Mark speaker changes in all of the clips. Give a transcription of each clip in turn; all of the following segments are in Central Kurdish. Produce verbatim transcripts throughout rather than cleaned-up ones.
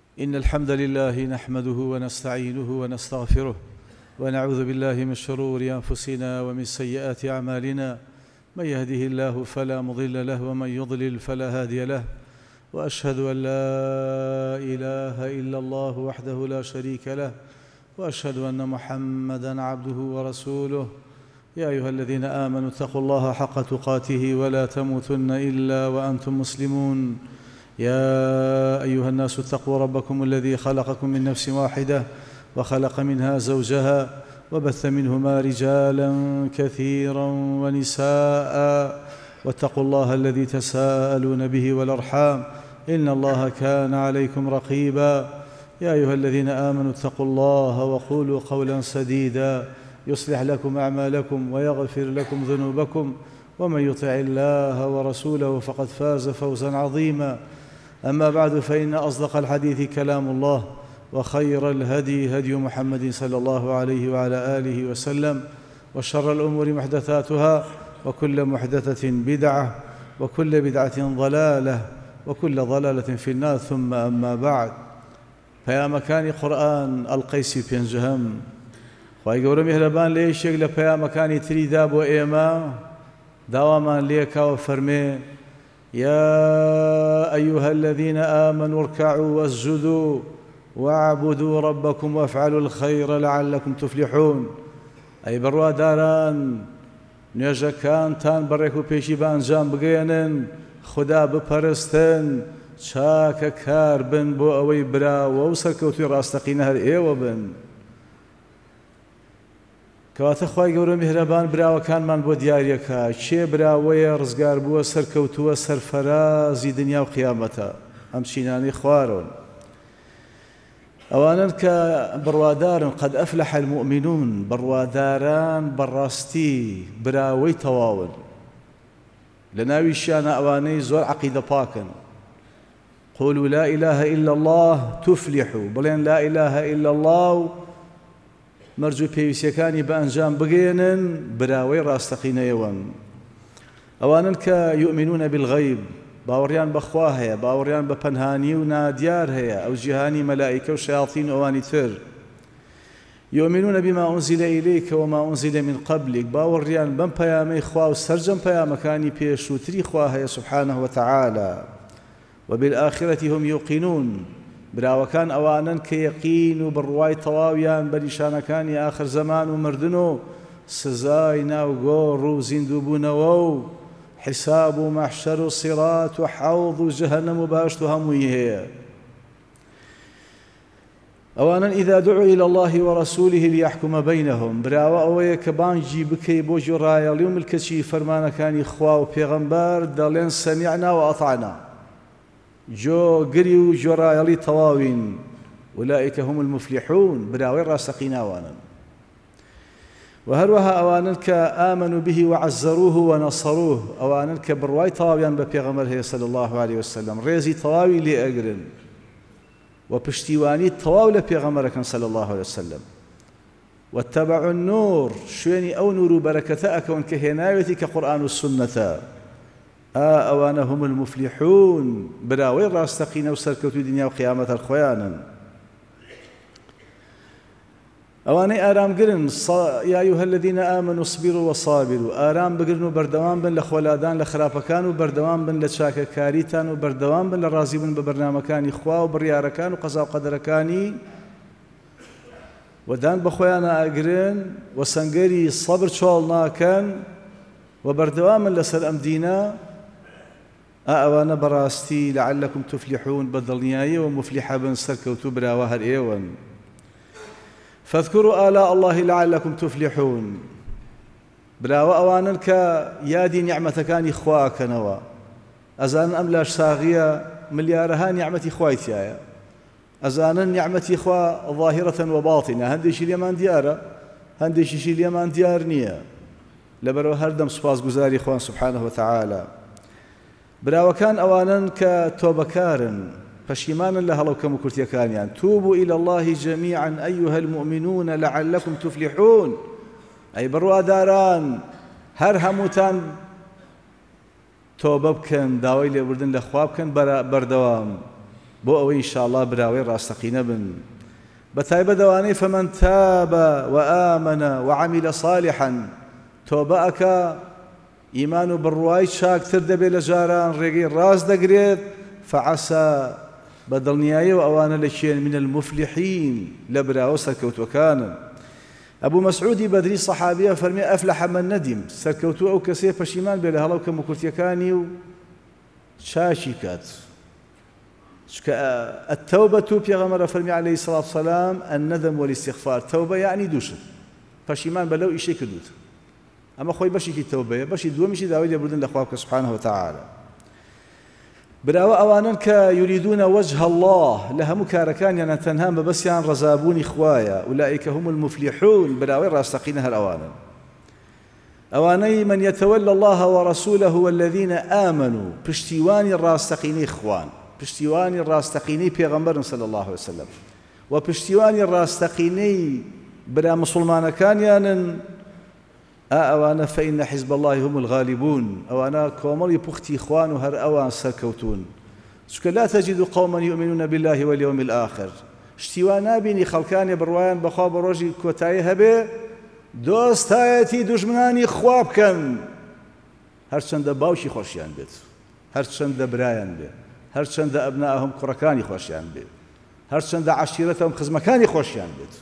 Speaker 1: إن الحمد لله نحمده ونستعينه ونستغفره ونعوذ بالله من شرور أنفسنا ومن سيئات أعمالنا. من يهده الله فلا مضل له ومن يضلل فلا هادي له، وأشهد أن لا إله إلا الله وحده لا شريك له، وأشهد أن محمدًا عبده ورسوله. يا أيها الذين آمنوا اتقوا الله حق تقاته ولا تموتن إلا وأنتم مسلمون. يا أيها الناس اتقوا ربكم الذي خلقكم من نفس واحدة وخلق منها زوجها وبث منهما رجالا كثيرا ونساء، واتقوا الله الذي تساءلون به والأرحام إن الله كان عليكم رقيبا. يا أيها الذين آمنوا اتقوا الله وقولوا قولا سديدا يصلح لكم أعمالكم ويغفر لكم ذنوبكم، ومن يطع الله ورسوله فقد فاز فوزا عظيما. أما بعد، فإن أصدق الحديث كلام الله، وخير الهدي هدي محمد صلى الله عليه وعلى آله وسلم، وشر الأمور محدثاتها، وكل محدثة بدعة، وكل بدعة ضلالة، وكل ضلالة في النار. ثم أما بعد، فيا مكان قرآن القيسي بينجهم خواهی گەورە میهرەبان لە یەکێک لە پەیامەکانی تریدا بۆ ئێمە داوامان لێکا و فەرمێ: يا أيها الذين آمنوا اركعوا واسجدوا واعبدوا ربكم وافعلوا الخير لعلكم تفلحون. أي بڕواداران، نوێژەکانتان بەڕێک و پێشی بە ئەنجام بگەێنن، خوددا بپەرستن، چاکە کار بن بۆ ئەوەی براوە و سەرکەوتووی ڕاستەقینە هەر ئێوە بن. کەواتە خوای گەورە میهرەبان براوەکانمان بۆ دیاریەکە چێ براوەیە ڕزگار بووە، سەرکەوتووە، سەرفەرازی دنیا و قیامەتە. ئەم چینانەی خوارن ئەوانن کە بڕوادارن، قەد ئەفلەح المؤمنون، بڕواداران بەڕاستی براوەی تەواون. لە ناویشیانە ئەوانەی زۆر عەقیدە پاکن. قولوا لا إله إلا الله تفلحوا، بڵێن لا إله إلا الله و مەرج و پێویستیەکانی بە ئەنجام بگەێنن، براوەی ڕاستەقینەیەوەن. ئەوانن کە یؤمنون بالغیب، باوەڕیان بەخوا هەیە، باوەڕیان بە پەنهانی و نادیار هەیە، ئەو جیهانی مەلائیکە و شەیاطین و ئەوانی تر. یؤمنون بما أنزل إليك وما أنزل من قبلك، باوەڕیان بەم پەیامەی خوا و سەرجەم پەیامەکانی پێشووتری خوا هەیە سبحانه وتعالى. وبالآخرة هم يوقنون، براوەکان ئەوانن کە یەقین و بڕوای تەواویان بە نیشانەکانی ئاخر زەمان و مردن و سزای ناوگۆڕ و زیندووبوونەوە و حیساب و مەحشەر و سیڕات و حەوض و جەهەنەم و باشت و هەمووی هەیە. ئەوانن ئیذا دعوا إلى الله ورسوله ليحكم بينهم، براوە ئەوەیە کە بانگی بکەی بۆ گوێڕایەڵی و ملکەچی فەرمانەکانی خوا و پێغەمبەر، دەڵێن سەمیعنا و ئەطعنا، جۆ گری و جۆڕایەڵی تەواوین. أولئك هم المفلحون، براوەی ڕاستەقیناوانن. و هەروەها ئەوانن کە آمنوا به وعزروه ونصروه، ئەوانن کە بڕوای تەواویان بە پێغەمبەر هەیە صلی الله عليه وسلم، ڕێزی تەواوی لێ ئەگرن و پشتیوانی تەواو لە پێغەمبەرەکەن صلی الله عليه وسلم. واتبعوا النور، شوێنی ئەو نور و بەرەکەتە ئەکەون کە هێناوێتی کە قورئان و سنەتە. ئەوانە هم المفلحون، براوەی ڕاستەقینە و سەرکەوتووی دنیا و قیامەت هەر خۆیانن. ئەوانەی ئارامگرن، یا أيها الذين آمنوا اصبروا وصابروا، ئارام بگرن و بەردەوام بن لە خۆلادان لە خراپەکان و بەردەوام بن لە چاکەکاریتان و بەردەوام بن لە ڕازی بن بە بەرنامەکانی خوا و بڕیارەکان و قەزا و قەدەرەکانی، و دان بە خۆیانە ئاگرن و سەنگەری سەبر چۆڵ ناکەن و بەردەوامن لەسەر ئەم دینە. ئەوانە بەڕاستی لعلكم تفلحون، بەدڵنیایی و مفلیحە بن، سەرکەوتوو براوە هەر ئێوەن. فاذكروا آلاء الله لعلكم تفلحون، براوە ئەوانن کە یادی نیعمەتەکانی خواکەنەوە، ئەزانن ئەم لاش ساغیە ملیارەها نیعمەتی خوای تایە، ئەزانن نیعمەتی خوا ظاهرة وباطنة، هەندێکی لێمان دیارە، هەندێکیشی لێمان دیار نییە، لەبەرەوە هەردەم سوپاسگوزاری خوان سبحانه وتعالى. براوەکان ئەوانن کە تۆبەکارن، پەشیمانن لە هەڵە و کەم و کورتیەکانیان. توبوا إلى الله جميعا أيها المؤمنون لعلكم تفلحون، ئەی بڕواداران هەر هەمووتان تۆبە بکەن، داوای لێبوردن لە خوا بکەن بەردەوام. بۆ ئەوەی ئینشاءالله براوەی ڕاستەقینە بن بەتایبەت ئەوانەی فەمەن تابە وآمەنە وعەمیلە صالحا تۆبە ئەکا ئیمان و بڕوای چاکتر دەبێت لە جاران ڕێگەی ڕاست دەگرێت فعەسا بە دڵنیاییەوە ئەوانە لە کێن من المفلحین لە براوە سەرکەوتوەکانن. ئەبوو مەسعودی بەدری سەحابیە فەرمێ ئەفلەح من نەدیم سەرکەوتووە ئەو کەسێ پەشیمان بێ لە هەڵەو کەم و کورتیەکانی و چاکی کات. التوبة پێغەمبەر فەرمی عليه الصلاة والسلام الندم والاستغفار. توبة يعني دووشت پەشیمان بە لەو ئیشەی کردووت. ئەمە خۆی بەشێکی تەوبەیە. بەشی دووەمیشی داوای لێبوردن لە خوا بکە سبحانه وتعالى. براوە ئەوانن کە یوریدونە وجه الله لە هەموو کارەکانیان تەنها بەبەستیان ڕەزابوونی خوایە ئولئیکە هم المفلحون براوەی ڕاستەقینە هەر ئەوانن. ئەوانەی من يتولى الله ورسوله والذين آمنوا پشتیوانی ڕاستەقینەی خوان پشتیوانی ڕاستەقینەی پێغەمبەرن صلی الله عليه وسلم و پشتیوانی ڕاستەقینەی برا مسلمانەکانیانن ئەوانە فإن حزب الله هم الغالبون ئەوانە کۆمەڵی پوختی خوان و هەر ئەوان سەرکەوتون. چونکە لا تجد قوما يؤمنون بالله واليوم الآخر شتیوان نابینی خەڵکانی بڕوایان بەخوا بە ڕۆژی کۆتایی هەبێ دۆستایەتی دوژمنانی خوا بکەن هەرچەندە باوکی خۆشیان بێت هەرچەندە برایان بێت هەرچەندە ئەبنائهم کوڕەکانی خۆشیان بێت هەرچەندە عەشیرەتەهم خزمەکانی خۆشیان بێت.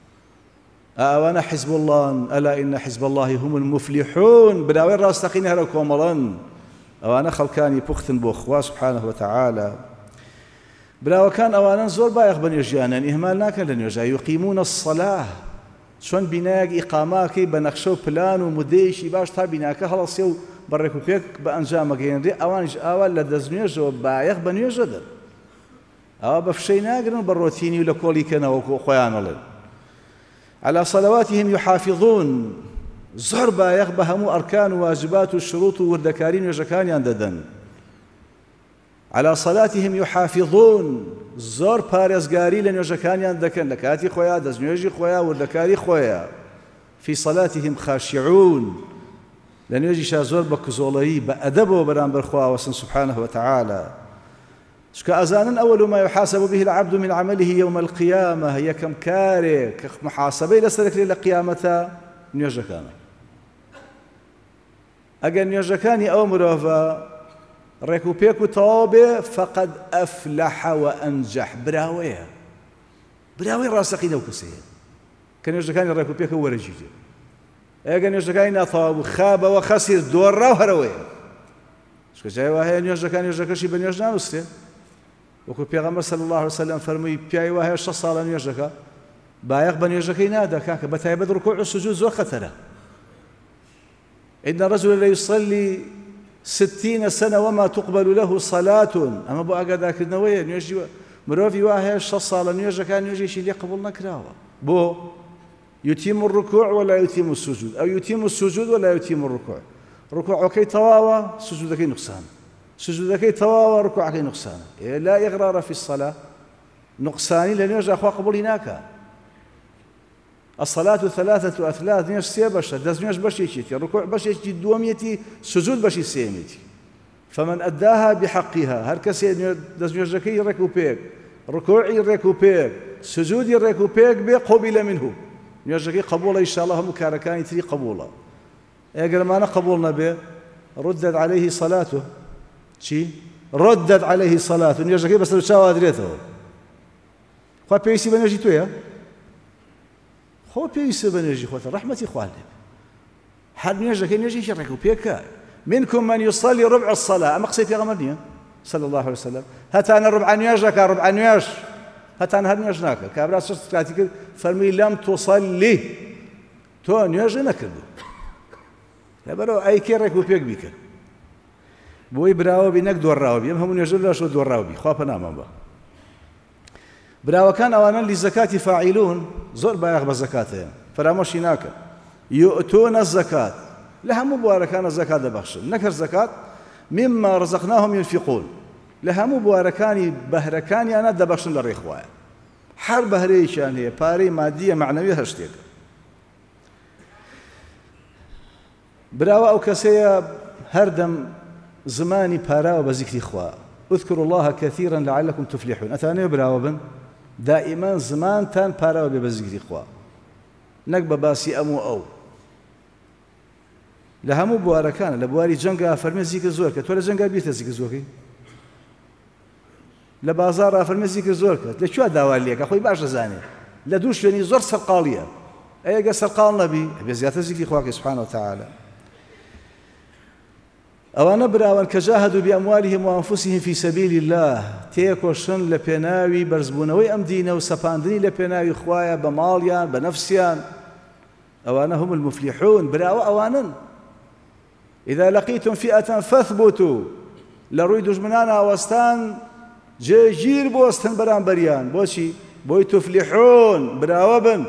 Speaker 1: ئەوانە حزب الله ئەلا ئین حزب الله هم المفلحون براوەی ڕاستەقینە هەرە کۆمەڵن ئەوانە خەڵکانی پوختن بۆ خوا سبحانه وتعالى. براوەکان ئەوانە زۆر بایەخ بە نوێژیانن ئیهمال ناکەن لە نوێژە یوقیمون الصلاة چۆن بینایەک ئیقاماکەی بە نەخشە و پلان و مودەیەکی باش تا بیناکە هەڵەسێ و بەڕێک و پێک بە ئەنجامەگەیەنرێ ئەوانش ئاوا لە دەستنوێژەوە بایەخ بە نوێژە دەن ئەوە بە فشەی ناگرن بە ڕۆتینی و لە کۆڵیکەنەوە خۆیان ئەڵێن. على صلواتهم يحافظون زۆر بایەخ بە هەموو ئەرکان و واجبات و شروط و وردەکاری نوێژەکانیان دەدەن. على صلاتهم يحافظون زۆر پارێزگاری لە نوێژەکانیان دەکەن لە کاتی خۆیان دەستنوێژی خۆیان وردەکاری خۆیان. في صلاتهم خاشعون لە نوێژیشا زۆر بە کزۆڵەیی بە ئەدەبەوە بەرامبەر خواوەسن سبحانه وتعالى. چکە ئەزانن ئەوەل ما يحاسب به العبد من عمله يوم القيامة یەکەم کارێک کە محاسبەی لەسەر دەکرێت لە قیامەتە نوێژەکانە. ئەگەر نوێژەکانی ئەو مرۆڤە ڕێک و پێک و تەواو بێ فقد ئەفلەح وئەنجەح براوەیە براوەی ڕاستەقینە و کەسەیە کە نوێژەکانی ڕێک و پێکە وەرەگیرێ. ئەگەر نوێژەکانی ناتەواو بوو خابەوە خەسیر دۆڕا و هەرەوەیە. چکە جای وا هەیە نوێژەکان نوێژەکەشی بە نوێژ نانووسێ وەکو پێغەمبەر صلی الله عليه وسلم فەرمووی پیاوی وا هەیە شەش ساڵە نوێژەکە بایەخ بە نوێژەکەی نادا کاکە بەتایبەت ڕوکوع و سوجود زۆر خەتەرە. إن الرجل لا يصلي ستين سنة وما تقبل له صلاة أما بو ئاگادارکردنەوەیە نوێژی مرۆڤی وا هەیە شەش ساڵە نوێژەکان نوێژێکی لێ قبوڵ نەکراوە. بۆ يتم الركوع ولا يتم السجود أو يتم السجود ولا يتم الركوع. ركوعەکەی تەواوە سجودەکەی نوقسان سجودەکەی تەواوە ركوعەکەی نوقسان. لا إغرار في الصلاة نقصانی لە نوێژە خوا قبوڵی ناکات. الصلاة ثلاثة أثلاث نوێژ سێ بەشە دەست نوێژ بەشێکیەتی ركوع بەشێکی دووەمیەتی سجود بەشی سێمیەتی. فمن أداها بحقها هەر کەسێ دەست نوێژەکەی ڕێک و پێک ركوعی ڕێک و پێک سجودی ڕێک و پێک بێ قوبل منه نوێژەکەی قبوڵە ئینشاءالله هەموو کارەکانی تری قبوڵە. ئەگەرمانە قبوڵ نەبێ ردت عليه صلاته چی؟ ردت عليه صلاته نوێژەکەی بەسەر چاوا درێتەوە. خوا پێویستی بە نوێژی تۆیە؟ خۆ پێویستە بە نوێژی خۆتە ڕەحمەتی خوا لێ هەر نوێژەکەی نوێژێکی ڕێک و پێکە. منكم من يصلي ربع الصلاة أما قسەی پێغەمبەر نییە صلى الله عليه وسلم هەتانە ڕبع نوێژەکە ڕبع نوێژ هەتانە هەر نوێژ ناکە کابرا چ کاتی کرد فەرمووی لەم توصلي تۆ نوێژ نەکردو لەبەرەوە ئەیکێ ڕێک و پێک بیکە بۆی براوە بی نەک دۆڕاوە بی ئەم هەموو نوێژە لەشەوە دۆڕاوە بی خوا پەنامان بە. براوەکان ئەوانە لزەکاتی فاعیلون زۆر بایەخ بە زەکات هەیە فەرامۆشی ناکەن. یؤتون الزەکات لە هەموو بوارەکانە زەکات دەبەخشن نەکرد زەکات مما رزقناهم ينفقون لە هەموو بوارەکانی بەهرەکانیانە دەبەخشن لە ڕێی خوایە هەر بەهرەیەکیان هەیە پارەی مادیە معنەوی هەر شتێکە. براوە ئەو کەسەیە هەردەم زمانی پاراوە بە زیکری خوا اذكروا الله كثيرا لعلكم تفلحون أتاني براوة بن دائما زمان تان باراوة ببزيكري خوا نقب باسي أمو أو لهمو بواركان لبواري جنگا فرمي زيكر زورك تولا جنگا بيتا زيكر زوركي لبازار فرمي زيكر زورك لشو داوال ليك أخوي باش زاني لدوش يعني زور سرقالية أي قال سرقال نبي بزيادة زيكري خواك سبحانه وتعالى أوانا براوان كجاهدوا بأموالهم وأنفسهم في سبيل الله تيكوشن لبناوي برزبونوي أم دينه وسباندني لبناوي خوايا بماليان بنفسيان أوانا هم المفلحون براوا أوانا إذا لقيتم فئة فاثبتوا لروي دجمنانا وستان جيجير بوستن بران بريان بوشي بوي تفلحون براوا بن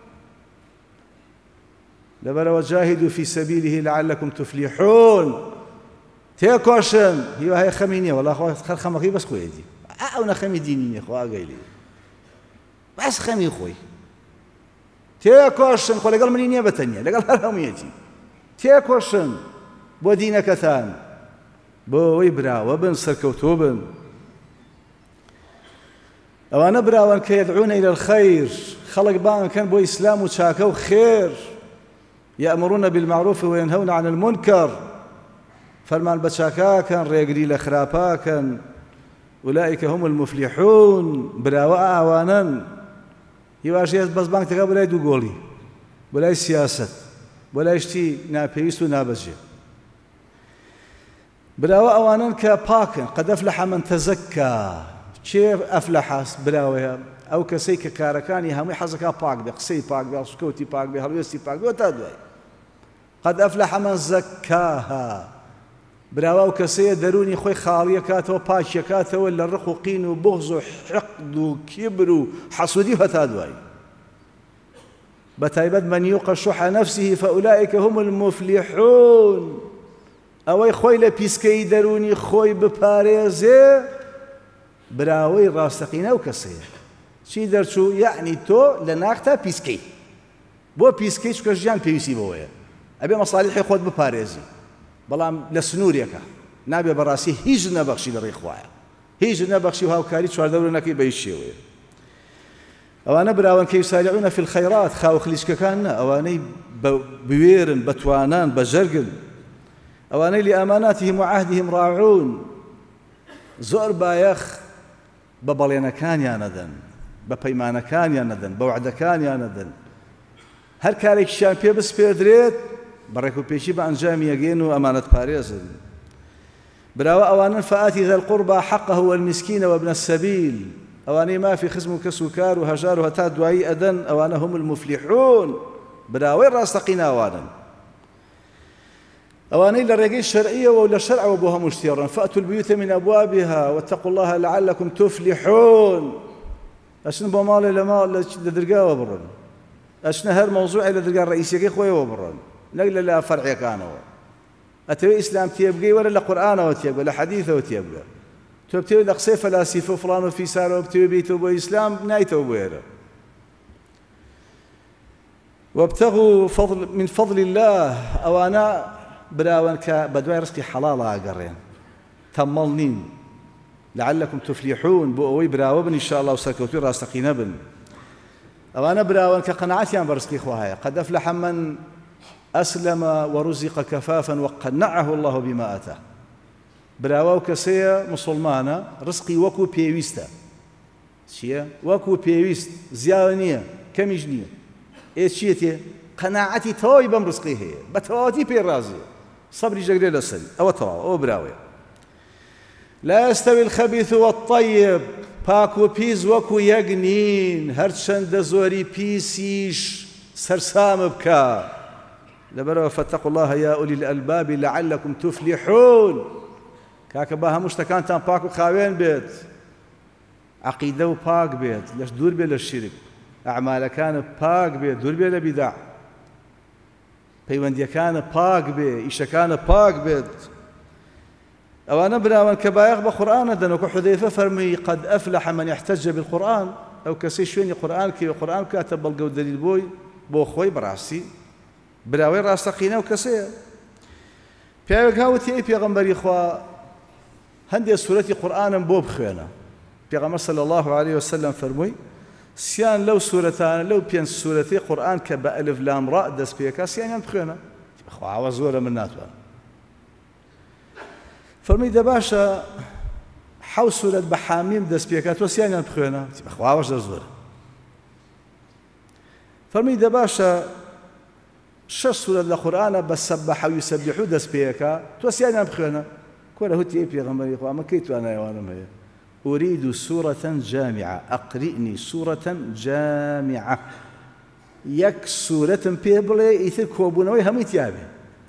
Speaker 1: لبرا وجاهدوا في سبيله لعلكم تفلحون تيكوشن هي هاي خمينية والله أخوة خل خمخي بس خوي دي أو خمي دينية أخوة قايلي بس خمي خوي تيكوشن خوي لقال مني نيابة تانية لقال هرميتي تيكوشن بو دينك ثان بو ويبرا وبن سركوتوبن أو أنا برا كي يدعون إلى الخير خلق بان كان بو إسلام وشاكو خير يأمرون بالمعروف وينهون عن المنكر فرمان بشاكا كان ريقري لخرابا كان أولئك هم المفلحون براوا أعوانا يواشي بس بانك تقابل ولا يدو قولي ولا سياسة ولا يشتي نابيس ونابجي براوا أعوانا كباكن قد أفلح من تزكى كيف أفلح براوها أو كسيك كاركاني همي حزكا باك بي قسي باك بي سكوتي باك بي هلويستي باك بي وتادوي قد أفلح من زكاها براوا وكسية دروني خوي خالية كاتو باشية كاتو ولا رخو قين وبغض وحقد وكبر وحسودي وهتادواي بتايبد من يوق شح نفسه فأولئك هم المفلحون أوي خوي لبيسكي دروني خوي بباريزي براوي راستقينا وكسية شي درشو يعني تو لناختا بيسكي بو بيسكي شكاش جان بيسي بويا أبي مصالحي خود بباريزي بەڵام لە سنوورێکە نابێ بەڕاستی هیچ نەبەخشی لە ڕێی خوایە هیچ نەبەخشی و هاوکاری چواردەورە نەکەی بە هیچ شێوەیە ئەوانە براون کە یوسارعون فی الخەیرات خاو خلیسکەکان نە ئەوانەی بوێرن بەتوانان بەژەرگن ئەوانەی لئەماناتهم وعهدهم راعون زۆر بایەخ بە بەڵێنەکانیان نەدەن بە پەیمانەکانیان نەدەن بە وعدەکانیان نەدەن هەر کارێکیشیان پێ بسپێردرێت بركو بيشي بأنجام يجين وأمانة باريس براوا أوانا فآتي ذا القربى حقه والمسكين وابن السبيل أواني ما في خزم كسكار وهجار وهتاد دعي أدن أوانا هم المفلحون براوا راستقينا أوانا أواني للرقي الشرعية ولا الشرع وابوها مشتيرا فأتوا البيوت من أبوابها واتقوا الله لعلكم تفلحون أشن بمال لمال لدرقاء وبرن أشن هر موضوع لدرقاء الرئيسية خوي وبرن نقل لا فرع كانوا أتوي إسلام تيبقى ولا القرآن وتيبقى ولا حديث وتيبقى تبتوي لقصي فلاسفة فلان وفي سار وبتوي بيتو بو إسلام نايتو بويره وابتغوا فضل من فضل الله أو أنا براون كبدوي رزقي حلالا أقرين تملنين لعلكم تفلحون بوي براوبن إن شاء الله وسكوتوا راستقين بن أو أنا براون كقناعتي عن برزقي خواهي قد أفلح من أسلم ورزق كفافا وقنعه الله بما أتاه براوا كسيا مسلمانا رزقي وكو بيويستا شيا وكو بيويست زيانية كميجنية إيش شيتي قناعتي توي بم رزقي هي بتواتي بيرازي صبري جقري للسري أو توا أو براوي لا يستوي الخبيث والطيب باكو بيز وكو يقنين هرشند زوري بيسيش سرسام بكا لبروا فاتقوا الله يا أولي الألباب لعلكم تفلحون كاك باها مشتكان تان باكو خاوين بيت عقيدة وباك بيت ليش دور بي للشرك أعمال كان باك بيت دور بي لبدع بيوندي كان باك بي إيش كان باك بيت أو أنا براون كبايغ بقرآن دنوك حذيفة فرمي قد أفلح من يحتج بالقرآن أو كسي شويني قرآن كي القرآن كاتب بلقو دليل بوي بو خوي براسي براوي راستقينا وكسي بيوك هاوتي أي بيغمبري إخوة هەندێک سوورەتی قورئانم بۆ بخوێنە. پێغەمبەر صلی الله عليه وسلم فەرمووی سیان لەو سوورەتانە لەو پێنج سوورەتەی قورئان کە بە ئەلف لام ڕا دەست پێکا سیانیان بخوێنە. خواوە زۆرە من ناتوانم. فەرمووی دە باشە حەوت سوورەت بە حامیم دەست پێکات تۆ سیانیان بخوێنە. خواوەش دە زۆرە. فەرمووی دە باشە شەش سوورەت لە قورئانە بە سەبەح و یوسەبیح و دەست پێکا تۆ سیانیان بخوێنە. کۆرە وتی پێغەمبەری خوا ئەمە کەی توانایەوانم هەیە. أريد سورة جامعة أقرئني سورة جامعة يك سورة بيبلي إثر كوبونوي هم تيابي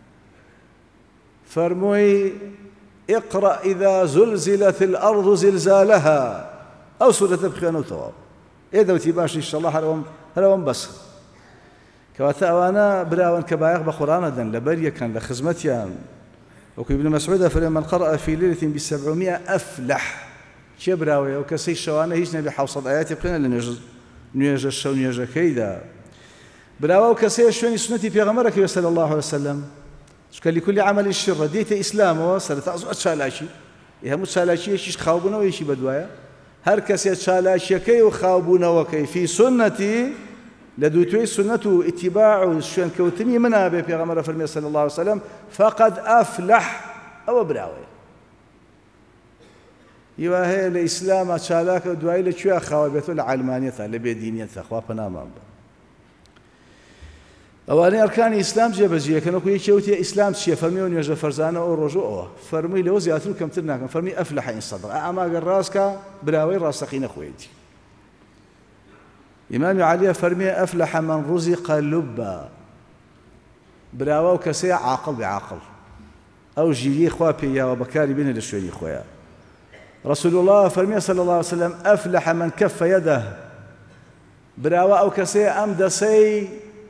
Speaker 1: فرموي اقرأ إذا زلزلت الأرض زلزالها أو سورة بخيانة وتواب إذا وتباشي إن شاء الله هلوم هلوم بس كواتا وانا براون كبايغ بقرآن دن لبريا كان لخزمتيان وكي ابن مسعود فرمى من قرأ في ليلة بسبعمائة أفلح چێ براوەیە و کەسەی شەوانە هیچ نەبێ حەوسەد ئایەتی بخوێنە لە نوێژە شەو نوێژەکەیدا. براوە و کەسەیە شوێنی سنەتی پێغەمبەرەکەوێ صلی الله عليه وسلم چونکە لكل عمل شر دێتە ئیسلامەوە سەرەتا زۆر چالاکی هەموو چالاکیەکیش خاوبوونەوەیەکی بەدوایە. هەر کەسێ چالاکیەکەی و خاوبوونەوەکەی فی سنەتی لە دووتوێی سنەت و ئیتیباع و شوێنکەوتنی منە بێ پێغەمبەر فەرمێ صلی الله عليه وسلم فقد ئەفلح ئەوە براوەیە. هیوا هەیە لە ئیسلامە چالاکە دوایی لەکوێ خاوە بێتەوە لە عەلمانیەتە لە بێدینیەتە خوا پەنامان بە. ئەوانەی ئەرکانی ئیسلام جێبەجێکەن وەکو یەکێ وتێ ئیسلام چییە فەرمیەوە نوێژە فەرزانە ئەو ڕۆژە ئەوە فەرمووی لەوە زیاتر و کەمتر ناکەم فەرمی ئەفلح ئین صەدق ئەماگەر ڕاستکە براوەی ڕاستەقینە خۆیەتی. ئیمامی عەلیە فەرمێ ئەفلح من ڕوزق لبا براوە و کەسەیە عاقڵ بێعاقڵ ئەو ژیریی خوا پێیاوە بەکاری بێنێ لە شوێنی خۆیان. رسول الله فرمي صلى الله عليه وسلم أفلح من كف يده براوة أو كسي أم دسي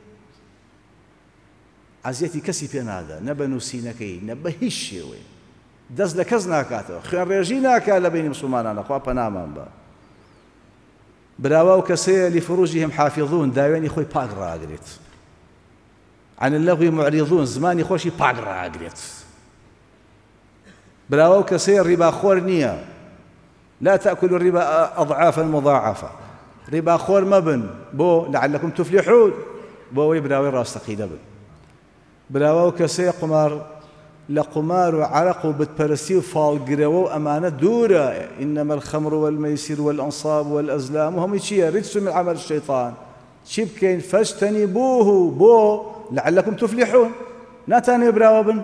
Speaker 1: عزيتي كسي بين هذا نبنو سينكي نبهش وي دز لكزنا كاتو خير رجينا كالا بين مسلمان أنا خوا بنامان با براوة أو كسي لفروجهم حافظون داويني خوي باقرا أقريت عن اللغو معرضون زماني خوشي باقرا أقريت براوة أو كسي الربا خور نية لا تأكلوا الربا أضعافا مضاعفة ربا خور مبن بو لعلكم تفلحون بو يبراوي راستقي دبن براوي كسي قمار لقمار وعرق وبتبرسي وفالقرو أمانة دورة إنما الخمر والميسر والأنصاب والأزلام وهم يشيا رجس من عمل الشيطان شبكين فاجتنبوه بو لعلكم تفلحون ناتاني براوي بن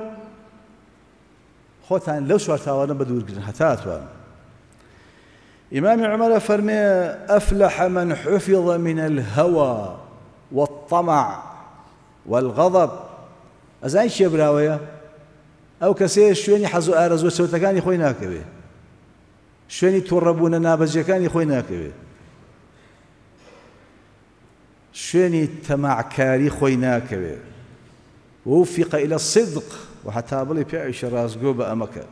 Speaker 1: خوتان لو شوارتاوانا بدور قرن هتاتوان إمام عمر فرمي أفلح من حفظ من الهوى والطمع والغضب أزاين شي براوية أو كسي شويني حزو آرزو سوتكاني خوي ناكبه شويني توربون نابجكاني خوي ناكبه شويني تمعكاري خوي ناكبه ووفق إلى الصدق وحتى بلي بيعيش رازقو بأمكان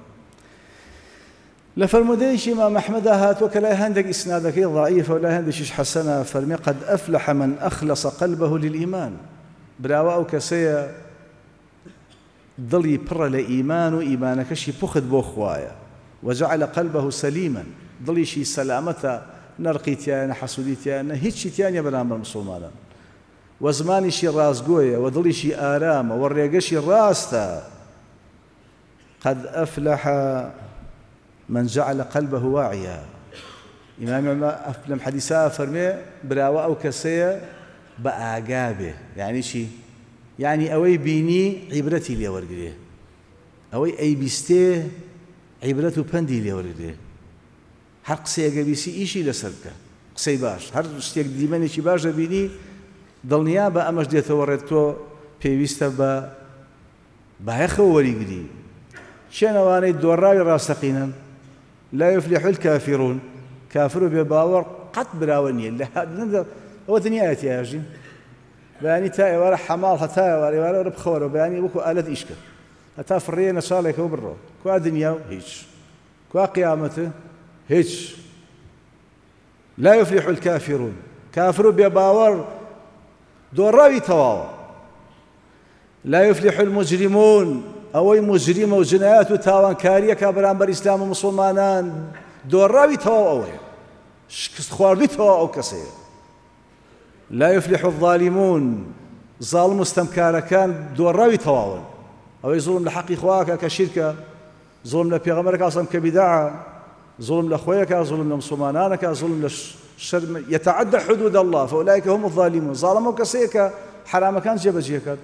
Speaker 1: لفرموديش إمام أحمد هات وكلا هندك إسنادك ضعيف ولا هندش حسنة فرمي قد أفلح من أخلص قلبه للإيمان براوا أو كسيا ضلي بر لإيمان وإيمانك شي بخد بوخوايا وجعل قلبه سليما ضلي شي سلامته نرقيتيانا حسوديتيانا هيتش تيانا بنامر مسلمانا وزماني شي رازقويا وضلي شي آرام والريقا شي راستا قد أفلح من جعل قلبه واعيا إمام أفلم حديثا فرمي براوة أو كسية بآقابه يعني شي يعني أوي بيني عبرتي لي ورقليه أوي أي بيستيه عبرته بندي لي ورقليه هر قسي قبيسي إيشي لسركة قسي باش هر اشتيك ديماني شي باش بيني ضل بە ئەمەش دێتەوە ڕێت تۆ پێویستە بە بایەخەوە وەریگری شوێنەوانەی دۆڕاوی ڕاستەقینن لا يفلح الكافرون كافر بباور قد براوە نییە لە ئەوە دنیایەتی ئاژین بەیانی تا ئێوارە حەماڵ هەتا ئێوارە ئێوارە وەرە بخەوەرەوە بەیانی وەکو ئالەت ئیشکە هەتا فڕێنە ساڵێکەوە بڕۆ کوا دنیا و هیچ کوا قیامەتە هیچ لا يفلح الكافرون كافر بباور دۆڕاوی تەواوە لا يفلح المجرمون ئەوەی مجرمە و جنایەت و تاوانکاریەکە بەرامبەر ئیسلام و مسلمانان دۆڕاوی تەواو ئەوەیە، شکست خواردووی تەواو ئەو کەسەیە. لا يفلح الظالمون، ظالم و ستەمکارەکان دۆڕاوی تەواون. ئەوەی زوڵم لە حەقی خواکە کە شیرکە، زوڵم لە پێغەمبەرەکە سەڵام کە بیدعە، زوڵم لە خۆیەکە، زوڵم لە مسلمانانەکە، زوڵم لە شەر يتعدى حدود الله فأولئك هم الظالمون. ظالم ئەو کەسەیە کە حرامەکان جێبەجێکات.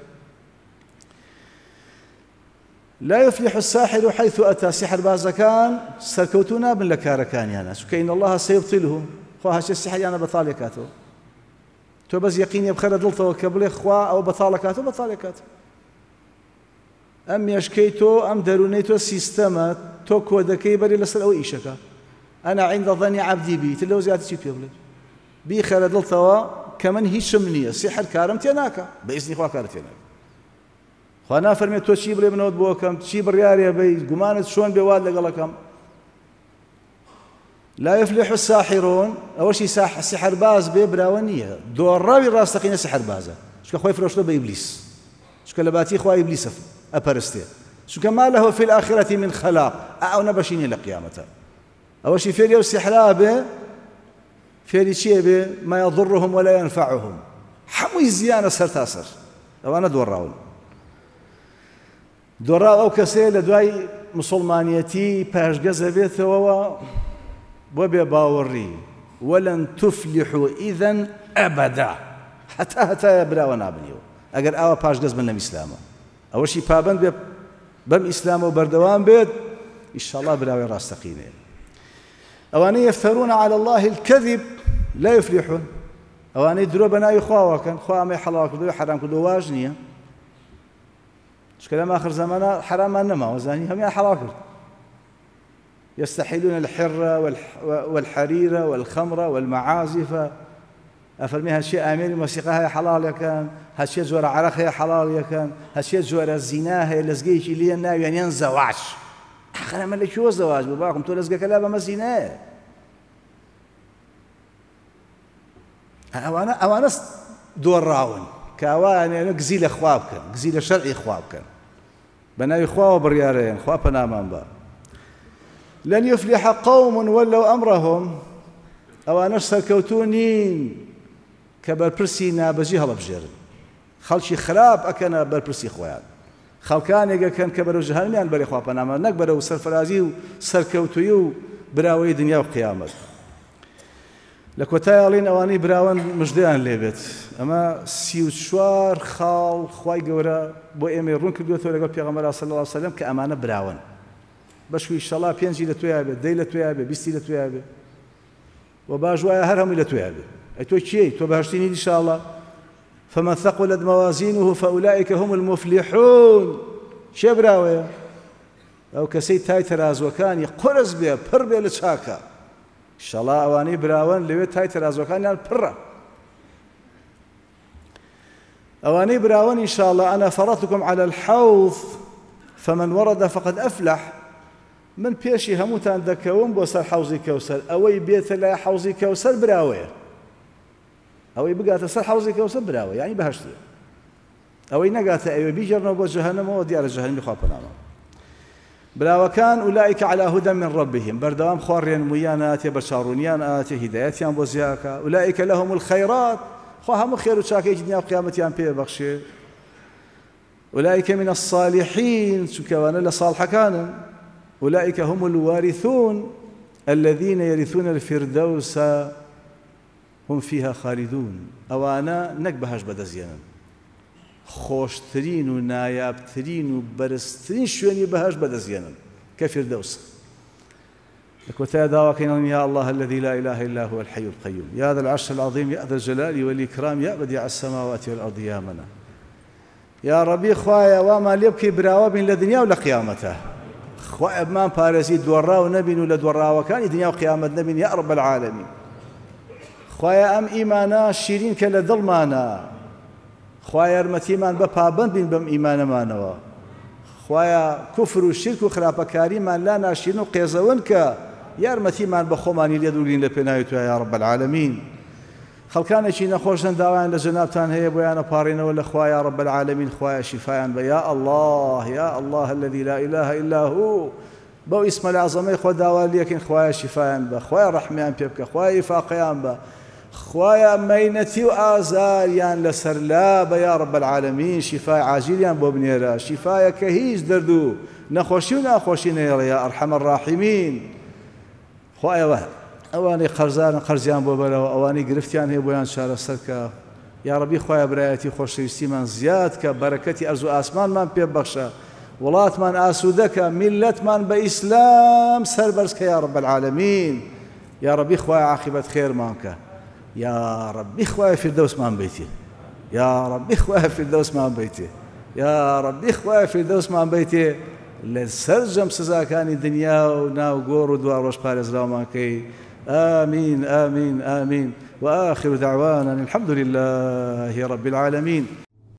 Speaker 1: لا يفلح الساحر حيث أتى، سحر بازەکان سەرکەوتوو نابن لە کارەکانیانە، چونکە إن الله سيبطله، خوا هەرچی سحریانە بەتاڵ دەکاتەوە. تۆ بەس یەقینێ بخەرە دڵتەوە کە بڵێ خوا ئەو بەتاڵ دەکاتەوە، بەتاڵ دەکاتەوە. ئەم مێشکەی تۆ، ئەم دەروونەی تۆ سیستەمە، تۆ کۆدەکەی بەری لەسەر ئەوە ئیشەکە. أنا عند ظن عبدي بي، تر لەو زیاتر چی پێ بڵێ؟ بیخەرە دڵتەوە کە من هیچم نییە، سحر کارم تێ ناکە، بەئیزنی خوا کارت تێ ناکە. خوا نافەرمێت تۆ چی بڵێ بنەوت بۆ ئەەکەم، چی بڕیارێ بەی، گومانت چۆن بێ وات لەگەڵەکەم. لا يفلح الساحرون، ئەوەشی سحرباز بێ براوە نییە، دۆڕاوی ڕاستەقینە سحربازە، چونکە خۆی فرۆشتۆ بە ئیبلیس، چونکە لە باتی خوا ئیبلیسە ئەپەرستێ، چونکە ما له في الآخرة من خلاق، ئەو نەبەشینی لە قیامەتە. ئەوەشی فێری ئەو سحرا بێ، فێری چییە بێ؟ ما يضرهم ولا ينفعهم، هەمووی زیانە سەر تا سەر، ئەوانە دۆڕاون. دۆڕاو ئەو کەسەیە لە دوای مسلمانیەتی پاشگەزە بێتەوە بۆ بێ باوەڕی، وەلەن تفلحوا ئیذەن ئەبەدا، هەتا هەتایە براوە نابنیەوە ئەگەر ئاوا پاشگەز بن لەم ئیسلامە. ئەوەشی پابەند بێ بەم ئیسلامە و بەردەوام بێت، ئینشاءڵڵا براوی ڕاستەقینێ. ئەوانەی یەفتەرون على الله الكذب لا يفلحون، ئەوانەی درۆ بە ناوی خواوەکەن، خوا ئەمەی حەڵال کردووە حرام کردووە واژ نییە، چونکە لەم ئاخر زەمانە حرامان نەماوە، زانی هەمیان حەڵال کرد. يستحلون الحر والحرير والخمر والمعازف، ئەفەرمی هەرچی ئامێری مۆسیقا هەیە حەڵاڵەکەن، هەرچی جۆرە عەرەق هەیە حەڵاڵیەکەن، هەرچی جۆرە زینا هەیە لەزگەیەکی لێن ناویانیان زەواج. ئەخەر ئەمە لەکوێوە زەواج بوو باوکم، تۆ لەزگەکە لا بەمە زینایە. ئەوانە ئەوانە دۆڕاون کە ئەوانە گزی لە خوا بکەن، گزی لە شەرعی خوا بکەن، بە ناوی خواوە بڕیارەیەن، خوا پەنامان بە. لن يفلح قوم ولوا أمرهم، ئەوانەش سەرکەوتوو نین کە بەرپرسی نابەجی هەڵەبژێرن، خەڵکی خراپ ئەکەنە بەرپرسی خۆیان، خەڵکانێکەکەن کە بەرەو جەهەنەمیان بەرێ خوا پەنامان، نەک بەرەو سەرفرازی و سەرکەوتووی و براوەی دنیا و قیامەت. لە کۆتای ئەڵێن ئەوانەی براون مژدەیان لێبێت. ئەمە سی و چوار خاڵ خوای گەورە بۆ ئێمە ڕوون کردوێتەوە لەگەڵ پێغەمبەر صلی الله علیه وسلم کە ئەمانە براون. بەشوی ئینشەڵڵا پێنجی لە توێیا بێت، دەی لە توێیا بێت، بیستی لە توێیا بێت، و باش وایە هەر هەمووی لە توێیا بێت. ئەی تۆ کێی؟ تۆ بەهەشتی نی ئینشەڵڵا. فمن ثقلت موازينه فأولئك هم المفلحون. چێ براوەیە؟ ئەو کەسەی تای تەرازوەکانی قرس بێ، پڕ بێ لە چاکە. ئینشەڵڵا ئەوانەی براون لەوێ تای تەرازوەکانیان پڕە. ئەوانەی براون ئینشەڵڵا أنا فرضتكم على الحوض فمن ورد فقد أفلح. من پێشی هەمووتان دەکەوم بۆ سەر حەوزی کەوسەر، ئەوەی بێتە لای حەوزی کەوسەر براوەیە، ئەوەی بگاتە سەر حەوزی کەوسەر براوە، یعنی بەهەشتیە. ئەوەی نەگاتە ئەوێ بیژێڕنەوە بۆ جەهەنەمەوە، دیارە جەهەنەمی خوا پەنامان. براوەکان ئولئیک علی هودە من ربهم، بەردەوام خوا ڕێنموویان ئاتێ، بەرچاوڕوونیان ئاتێ، هیدایەتیان بۆ زیاکە. ئولئیک لەهم الخەیرات، خوا هەموو خێر و چاکەیەکی دنیا و قیامەتیان پێبەخشێ. ئولئیک من الصالحین، چونکە ئەوانە لە ساڵحەکانن. أولئك هم الوارثون الذين يرثون الفردوس هم فيها خالدون. أوانا نك بهاش بدزيانا خوشترين ونايابترين وبرسترين شويني بهاش بدزيانا كفردوس. لكوتا داوكين يا الله الذي لا إله إلا هو الحي القيوم، يا ذا العرش العظيم، يا ذا الجلال والإكرام، يا بديع السماوات والأرض، يا منا يا ربي خوايا وما ليبكي براوة من لدنيا ولا قيامته. خوا ئەبمان پارێزی دۆڕاو نەبین و لە دۆڕاوەکانی دنیا و قیامەت نەبین یا رب العالمین. خوایە ئەم ئیمانە شیرین کە لە دڵمانە، خوایە یارمەتیمان بە پابەند بین بەم ئیمانەمانەوە، خوایە کوفر و شرک و خراپەکاریمان لا ناشیرن و قێزەون کە یارمەتیمان بە خۆمانی لێ دوورین لە پێناوی توە یا رب العالمین. خەڵکانێکی نەخۆشن داوایان لە جەنابتان هەیە بۆیانە پاڕێنەوە لە خوا یا رب العالمین خوایە شیفایان بە یا الله یا الله الذي لا إله إلا هو بەو ئیسمە العەزەمەی خۆ داوا لێکن خوایە شیفایان بە خوایە ڕەحمیان پێ بکە خوایە ئیفاقیان بە خوایە مەینەتی و ئازاریان لەسەر لا بە یا رب العالمین شیفای عاجیلیان بۆ بنێرە شیفایە کە هیچ دەرد و نەخۆشی و ناخۆشی نەیەڵێ یا ئەرحەم الراحیمین خوایەوە ئەوانەی قەرزارن قەرزیان بۆ بەرەوە ئەوانەی گرفتیان هەیە بۆیان چارەسەرکە یا ڕەبی خوایە برایەتی خۆشەویستیمان زیاد کە بەرەکەتی ئەرز و ئاسمانمان پێ بەخشە وڵاتمان ئاسوودەکە میلەتمان بە ئیسلام سەربەرزکە یا رب العالمین یا ڕەبی خوایە عاقبەت خێرمان کە یا ڕەبی خوایە فیردەوسمان بیتێ یا ڕەبی خوایە فیردەوسمان بیتێ یا ڕەبی خوایە فیردەوسمان بیتێ لەسەر جەم سزاکانی دنیا و ناو گۆڕ و دوا ڕۆژ پارێزراومانکەی آمين آمين آمين وآخر دعوانا الحمد لله رب العالمين.